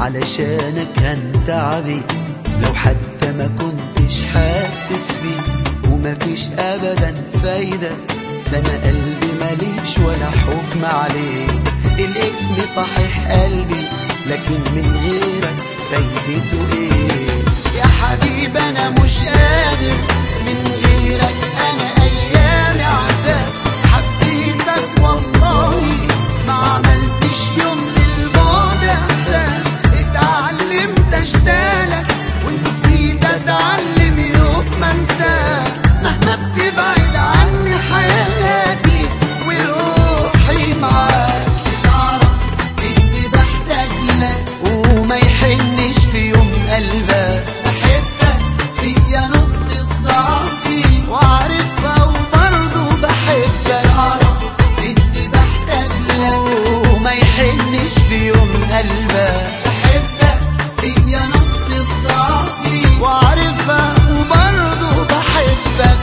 علشانك هنتعبي لو حتى ما كنتش حاسس بيه، ومفيش ابدا فايدة، ده انا قلبي ماليش ولا حكم عليه. الاسم صحيح قلبي لكن من غيرك فايدته ايه؟ يا حبيبي انا مش قادر من غيرك، انا ايامي عذاب. حبيتك والله ما عملتش يوم للبعد احسان، اتعلمت اشتاقلك ونسيت اتعلم يوم ما انساك. مهما بتبعد عني حياتي وروحي معاك، تعرف اني بحتاج لك وما يحنش في يوم قلبك. بحبك فيا نقطة ضعفي وعارفها وبرضه بحبك، تعرف اني بحتاج لك وما يحنش في يوم قلبك. بحبك فيا نقطة ضعفي وعارفها وبرضه بحبك.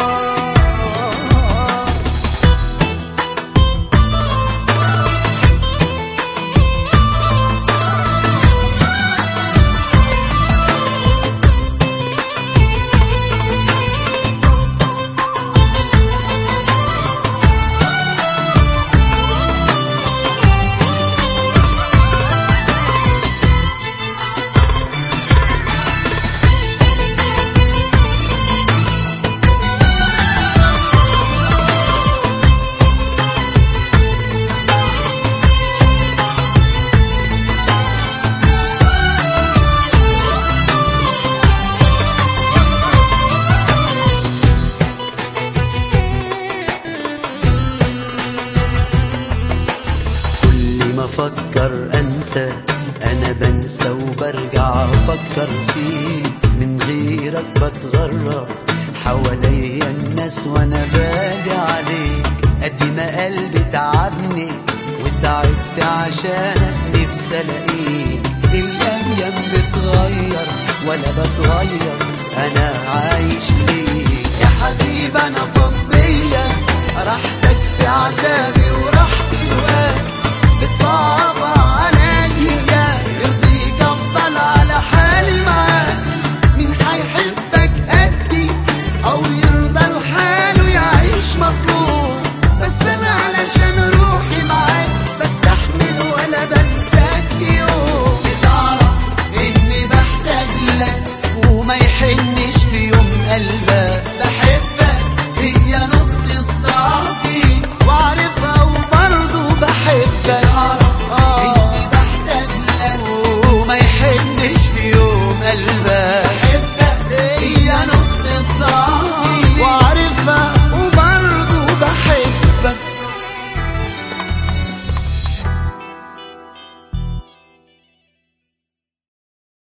افكر انسى انا بنسى وبرجع افكر فيك، من غيرك بتغرب حواليا الناس وانا بالي عليك. قد ما قلبي تعبني وتعبت عشانك نفسي الاقيك. الايام بتغير ولا بتغير، انا عايش